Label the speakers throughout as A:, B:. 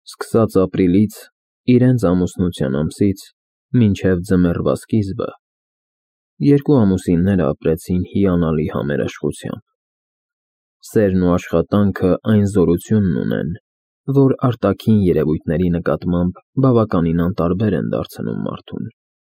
A: Սկսած ապրիլից, իրենց ամուսնության ամսից, մինչև ձմեռվա սկիզբը, երկու ամուսինները ապրեցին հիանալի համերաշխությամբ։ Սերն ու աշխատանքը այն զորությունն ունեն, որ արտաքին երևույթների նկատմամբ բավականին անտարբեր են դարձնում մարդուն։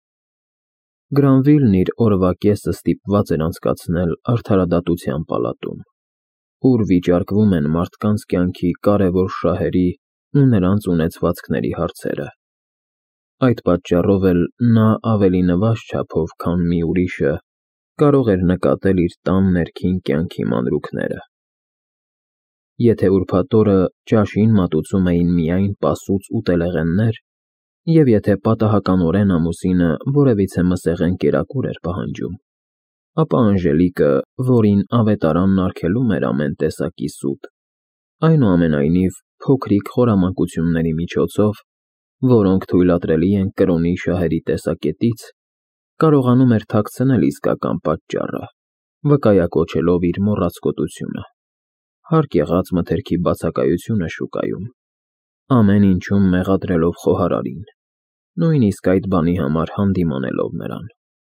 A: Գրանվիլն իր օրվա կեսը ստիպված էր անցկացնել արդարադատության պալատում, ուր վիճարկվում են մարդկանց կյանքի կարևոր շահերի ու նրանց ունեցվածքների հարցերը։ Այդ պատճառով էլ նա ավելի նվազ չափով, քան մի ուրիշը, կարող էր նկատել իր տան ներքին կյանքի մանրուքները։ Եթե ուրբաթ օրը ճաշին մատուցում էին միայն պասուծ ուտելեղեններ, և եթե պատահականորեն ամուսինը որևիցե մսեղեն կերակուր էր պահանջում, ապա Անժելիկը, որին ավետարանն արգելում էր ամեն տեսակի սուտ, այնուամենայնիվ փոքրիկ խորամանկությունների միջոցով, որոնք թույլատրելի են կրոնի շահերի տեսակետից, կարողանում էր թաքցնել իսկական պատճառը, վկայակոչելով իր մոռացկոտությունը, հարկ եղած մթերքի բացակայությունը շուկայում, ամեն ինչում մեղադրելով խոհարարին, նույնիսկ այդ բանի համար հանդիմանելով նրան։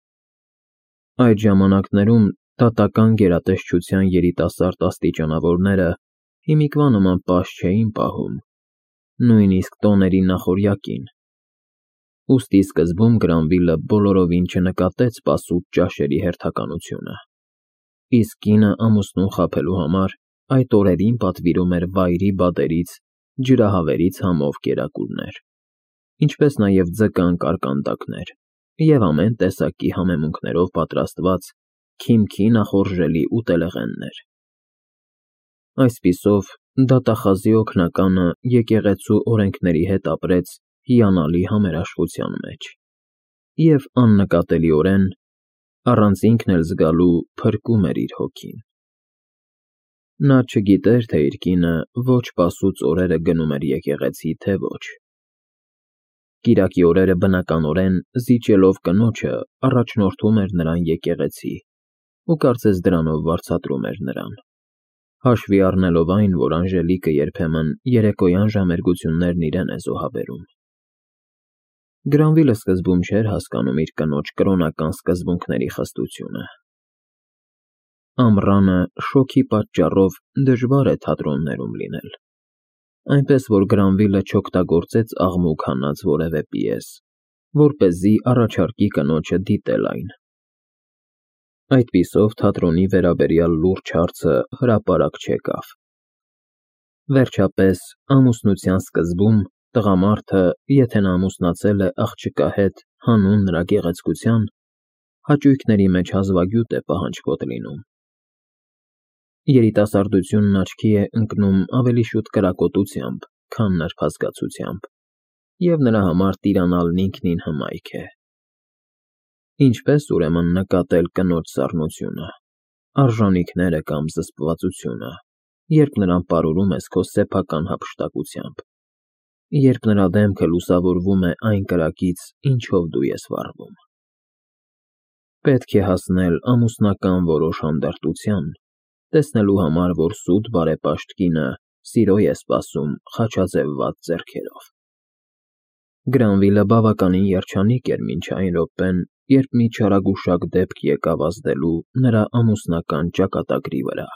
A: Այդ ժամանակներում դատական գերատեսչության երիտասարդ աստիճանավորները հիմիկվա նման պաշտ չէին պահում, նույնիսկ տոների նախօրյակին։ Ուստի սկզբում Գրանվիլը բոլորովին չնկատեց պասուծ ճաշերի հերթականությունը, իսկ կինը ամուսնուն խաբելու համար այդ օրերին պատվիրում էր վայրի բադերից, ջրահավերից համով կերակուրներ, ինչպես նաև ձկան կարկանդակներ և ամեն տեսակի համեմունքներով պատրաստված քիմքի նախորժելի ուտելեղեններ։ Այսպիսով, դատախազի օգնականը եկեղեցու օրենքների հետ ապրեց հիանալի համերաշխության մեջ և աննկատելիորեն, առանց ինքն էլ զգալու, փրկում էր իր հոգին։ Նա չգիտեր, թե իր կինը ոչ պասուծ օրերը գնում էր եկեղեցի, թե ոչ։ Կիրակի օրերը բնականորեն, զիջելով կնոջը, առաջնորդում էր նրան եկեղեցի ու կարծես դրանով վարձատրում էր նրան, հաշվի առնելով այն, որ Անժելիկը երբեմն երեկոյան ժամերգություններն իրեն է զոհաբերում։ Գրանվիլը սկզբում չէր հասկանում իր կնոջ կրոնական սկզբունքների խստությունը։ Ամռանը շոգի պատճառով դժվար է թատրոններում լինել, այնպես որ Գրանվիլը չօգտագործեց աղմուկ հանած որևէ պիես, որպեսզի առաջարկի կնոջը դիտել այն։ Այդպիսով թատրոնի վերաբերյալ լուրջ հարցը հրապարակ չեկավ։ Վերջապես, ամուսնության սկզբում տղամարդը, եթե նա ամուսնացել է աղջկա հետ հանուն նրա գեղեցկության, հաճույքների մեջ հազվագյուտ է պահանջկոտ լինում։ Երիտասարդությունն աչքի է ընկնում ավելի շուտ կրակոտությամբ, քան նրբազգացությամբ, և նրա համար տիրանալն ինքնին հմայք է։ Ինչպես ուրեմն նկատել կնոջ սառնությունը, արժանիքները կամ զսպվածությունը, երբ նրան պարուրում ես քո սեփական հափշտակությամբ, երբ նրա դեմքը լուսավորվում է այն կրակից, ինչով դու ես վառվում։ Պետք է հասնել ամուսնական որոշ հանդարտության, տեսնելու համար, որ սուտ բարեպաշտ կինը սիրո է սպասում խաչաձևված ձեռքերով։ Գրանվիլը բավականին երջանիկ էր մինչ այն րոպեն, երբ մի չարագուշակ դեպք եկավ ազդելու նրա ամուսնական ճակատագրի վրա։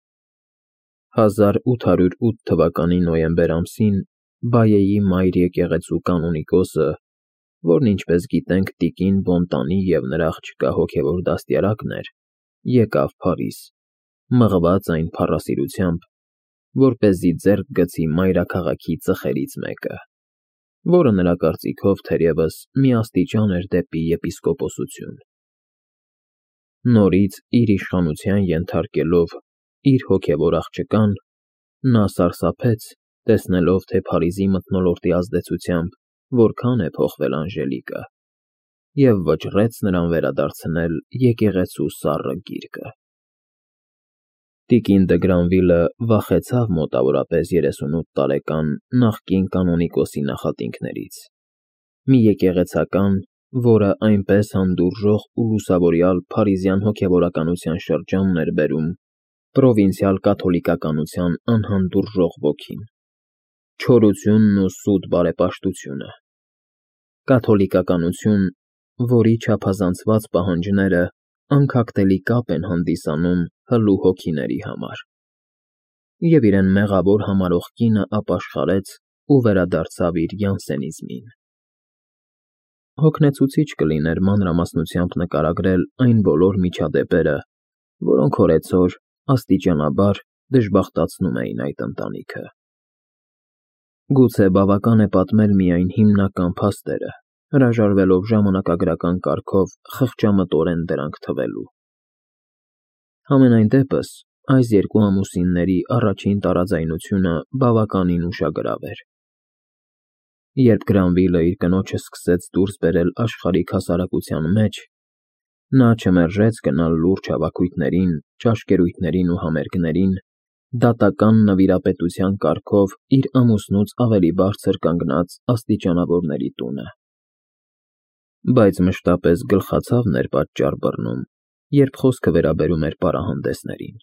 A: 1808 թվականի նոյեմբեր ամսին Բայեի մայր եկեղեցու կանոնիկոսը, որն ինչպես գիտենք տիկին Բոնտանի և նրա աղջկա հոգևոր դաստիարակն էր, եկավ Փարիզ, մղված այն փառասիրությամբ, որպեսզի ձեռք գցի մայրաքաղաքի ծխերից մեկը, որը նրա կարծիքով թերևս մի աստիճան էր դեպի եպիսկոպոսություն։ Նորից իր իշխանության ենթարկելով իր հոգևոր աղջկան, նա սարսափեց, տեսնելով, թե Փարիզի մթնոլորտի ազդեցությամբ որքան է փոխվել Անժելիկը, և վճռեց նրան վերադարձնել եկեղեցու սառը գիրկը։ Տիկին դը Գրանվիլը վախեցավ մոտավորապես 38 տարեկան նախկին կանոնիկոսի նախատինքներից, մի եկեղեցական, որը այնպես հանդուրժող ու լուսավորյալ փարիզյան հոգևորականության շրջանն էր բերում պրովինցիալ կաթոլիկականության անհանդուրժող ոգին։ չորությունն ու սուտ բարեպաշտությունը։ Կաթոլիկականություն, որի չափազանցված պահանջները անքակտելի կապ են հանդիսանում հլու հոգիների համար։ Եվ իրեն մեղավոր համարող կինը ապաշխարեց ու վերադարձավ իր յանսենիզմին։ Հոգնեցուցիչ կլիներ մանրամասնությամբ նկարագրել այն բոլոր միջադեպերը, որոնք օրեցօր աստիճանաբար դժբախտացնում էին այդ ընտանիքը։ Գուցե բավական է պատմել միայն հիմնական փաստերը, հրաժարվելով ժամանակագրական կարգով խղճամտորեն դրանք թվելու։ Համենայն դեպս, այս երկու ամուսինների առաջին տարաձայնությունը բավականին ուշագրավ էր։ Երբ Գրանվիլը իր կնոջը սկսեց դուրս բերել աշխարհիկ հասարակության մեջ, նա չմերժեց գնալ լուրջ հավաքույթներին, ճաշկերույթներին ու համերգներին, դատական նվիրապետության կարգով իր ամուսնուց ավելի բարձր կանգնած աստիճանավորների տունը։ Բայց մշտապես գլխացավ ներպատճառ բռնում, երբ խոսքը վերաբերում էր պարահանդեսներին։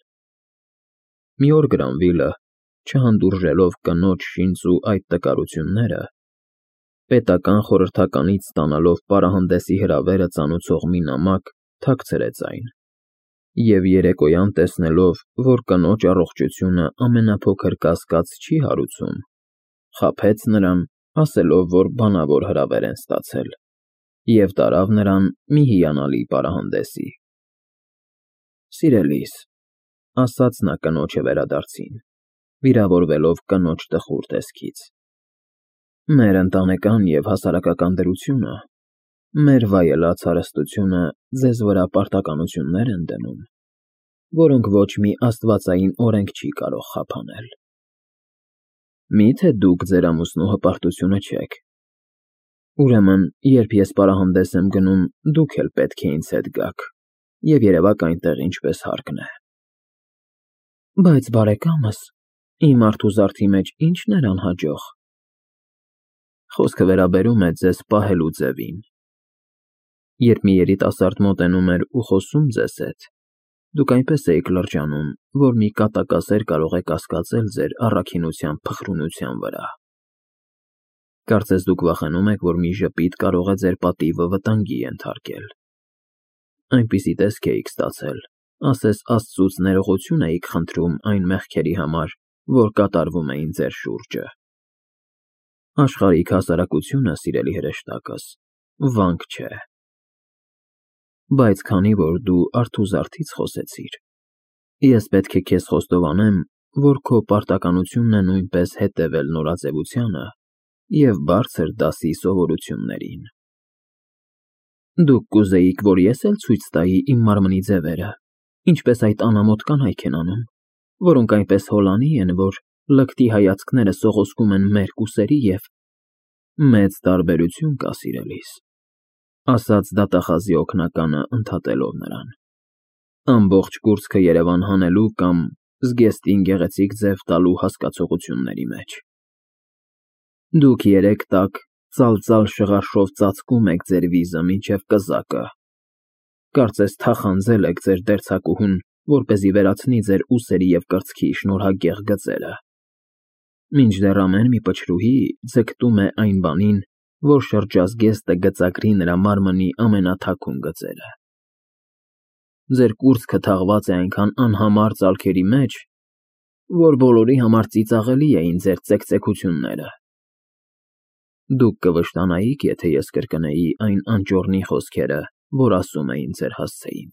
A: Մի օր Գրանվիլը, չհանդուրժելով կնոջ շինծ ու այդ տկարությունները, պետական խորհրդականից ստանալով պարահանդեսի հրավերը ծանուցող մի նամակ, թաքցրեց այն, և երեկոյան տեսնելով, որ կնոջ առողջությունը ամենափոքր կասկած չի հարուցում, խաբեց նրան, ասելով, որ բանավոր հրավեր են ստացել, և տարավ նրան մի հիանալի պարահանդեսի։ «Սիրելիս», ասաց նա կնոջը վերադարձին, վիրավորվելով կնոջ տխուր տեսքից, մեր ընտանեկան և հասարակական դրությունը, մեր վայելած հարստությունը ձեզ վրա պարտականություններ են դնում, որոնք ոչ մի աստվածային օրենք չի կարող խափանել։ Մի՞թե դուք ձեր ամուսնու հպարտությունը չեք։ Ուրեմն, երբ ես պարահանդես եմ գնում, դուք էլ պետք է ինձ հետ գաք և երևաք այնտեղ ինչպես հարկն է։ Բայց բարեկամս, իմ արթուզարդի մեջ ի՞նչն էր անհաջող։ Խոսքը վերաբերում է ձեզ պահելու ձևին։ Երբ մի երիտասարդ մոտենում էր ու խոսում ձեզ հետ, դուք այնպես էիք լրջանում, որ մի կատակասեր կարող է կասկածել ձեր առաքինության փխրունության վրա։ Կարծես դուք վախենում եք, որ մի ժպիտ կարող է ձեր պատիվը վտանգի ենթարկել։ Այնպիսի տեսք էիք ստացել, ասես Աստծուց ներողություն էիք խնդրում այն մեղքերի համար, որ կատարվում էին ձեր շուրջը։ Աշխարհիկ հասարակությունը, սիրելի հրեշտակս, վանք չէ։ Բայց քանի որ դու արթուզարդից խոսեցիր, ես պետք է քեզ խոստովանեմ, որ քո պարտականությունն է նույնպես հետևել նորաձևությանը և բարձր դասի սովորություններին։ Դուք կուզեիք, որ ես էլ ցույց տայի իմ մարմնի ձևերը, ինչպես այդ անամոթ կանայք են անում, որոնք այնպես հոլանի են, որ լկտի հայացքները սողոսկում են մերկ ուսերի և… Մեծ տարբերություն կա, սիրելիս, ասաց դատախազի օգնականը, ընդհատելով նրան։ Ամբողջ կուրծքը Երևան հանելու կամ զգեստին գեղեցիկ ձև տալու հասկացողությունների մեջ։ Դուք երեք տաք ծալծալ շղարշով ծածկում եք ձեր վիզը մինչև կզակը, կարծես թախանձել եք ձեր դերձակուհուն, որպեսզի վերացնի ձեր ուսերի և կրծքի շնորհագեղ գծերը, մինչդեռ ամեն մի պչրուհի ձգտում է այն բանին, որ շրջազգեստը գծագրի նրա մարմնի ամենաթաքուն գծերը։ Ձեր կուրծքը թաղված է այնքան անհամար ծալքերի մեջ, որ բոլորի համար ծիծաղելի էին ձեր ծեքծեքությունները։ Դուք կվշտանայիք, եթե ես կրկնեի այն անճոռնի խոսքերը, որ ասում էին ձեր հասցեին։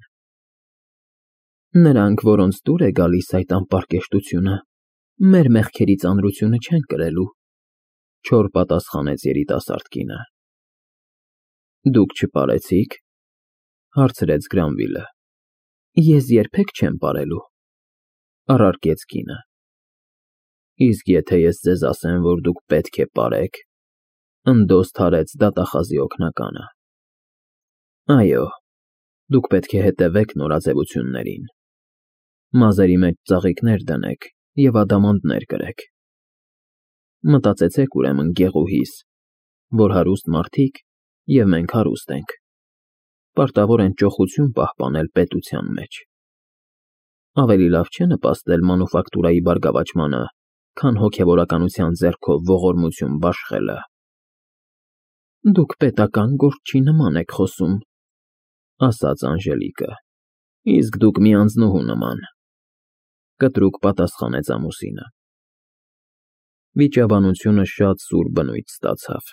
A: Նրանք, որոնց դուր է գալիս այդ անպարկեշտությունը, մեր մեղքերի ծանրությունը չեն կրելու, չոր պատասխանեց երիտասարդ կինը։ Դուք չպարեցի՞ք, հարցրեց Գրանվիլը։ Ես երբեք չեմ պարելու, առարկեց կինը։ Իսկ եթե ես ձեզ ասեմ, որ դուք պետք է պարեք, ընդդոս թարեց դատախազի օգնականը։ Այո, դուք պետք է հետևեք նորաձևություններին։ Մազերի մեջ ծաղիկներ դնեք և ադամանդներ կրեք։ Մտածեցեք ուրեմն գեղուհիս, որ հարուստ մարդիկ, և մենք հարուստ ենք, պարտավոր են ճոխություն պահպանել պետության մեջ։ Ավելի լավ չէ նպաստել մանուֆակտուրայի բարգավաճմանը, քան հոգևորականության ձեռքով ողորմություն բաշխելը։ Դուք պետական գործչի նման եք խոսում, ասաց Անժելիկը, իսկ դուք մի անձնուհու նման, կտրուկ պատասխանեց ամուսինը։ Վիճաբանությունը շատ սուր բնույթ ստացավ։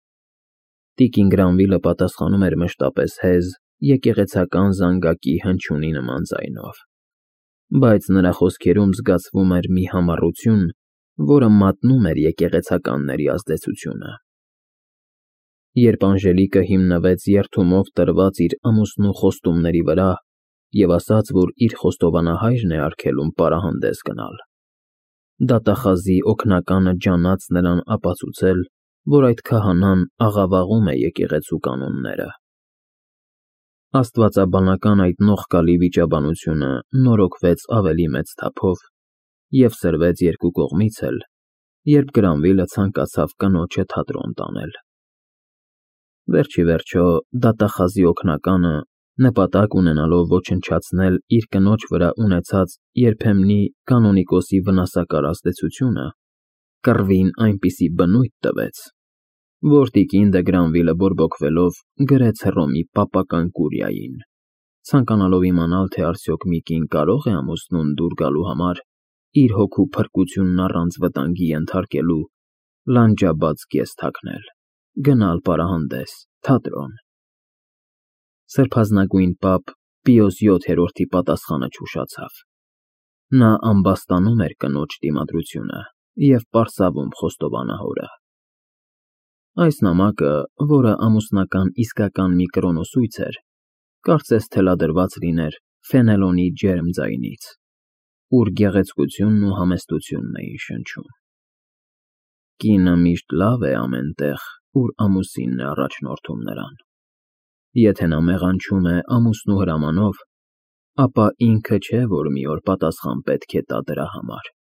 A: Տիկին Գրանվիլը պատասխանում էր մշտապես հեզ, եկեղեցական զանգակի հնչյունի նման ձայնով, բայց նրա խոսքերում զգացվում էր մի համառություն, որը մատնում էր եկեղեցականների ազդեցությունը։ Երբ Անժելիկը հիմնվեց երդումով տրված իր ամուսնու խոստումների վրա և ասաց, որ իր խոստովանահայրն է արգելում պարահանդես գնալ, դատախազի օգնականը ջանաց նրան ապացուցել, որ այդ քահանան աղավաղում է եկեղեցու կանոնները։ Աստվածաբանական այդ նողկալի վիճաբանությունը նորոգվեց ավելի մեծ թափով և սրվեց երկու կողմից էլ, երբ Գրանվիլը ցանկացավ կնոջը թատրոն տանել։ Վերջիվերջո, դատախազի օգնականը, նպատակ ունենալով ոչնչացնել իր կնոջ վրա ունեցած երբեմնի կանոնիկոսի վնասակար ազդեցությունը, կռվին այնպիսի բնույթ տվեց, որ տիկին դը Գրանվիլը բորբոքվելով գրեց Հռոմի պապական կուրիային, ցանկանալով իմանալ, թե արդյոք մի կին կարո՞ղ է ամուսնուն դուր գալու համար իր հոգու փրկությունն առանց վտանգի ենթարկելու լանջաբաց կես թաքնել, գնալ պարահանդես, թատրոն։ Սրբազնագույն պապ Պիոս VII-ի պատասխանը չուշացավ։ Նա ամբաստանում էր կնոջ դիմադրությունը և պարսավում խոստովանահորը։ Այս նամակը, որը ամուսնական իսկական մի կրոնոսույց էր, կարծես թելադրված լիներ Ֆենելոնի ջերմ ձայնից, ուր գեղեցկությունն ու համեստությունն էին շնչում։ Կինը միշտ լավ է ամեն տեղ, ուր ամուսինն է առաջնորդում նրան։ Եթե նա մեղանչում է ամուսնու հրամանով, ապա ինքը չէ, որ մի օր պատասխան պետք է տա դրա համար։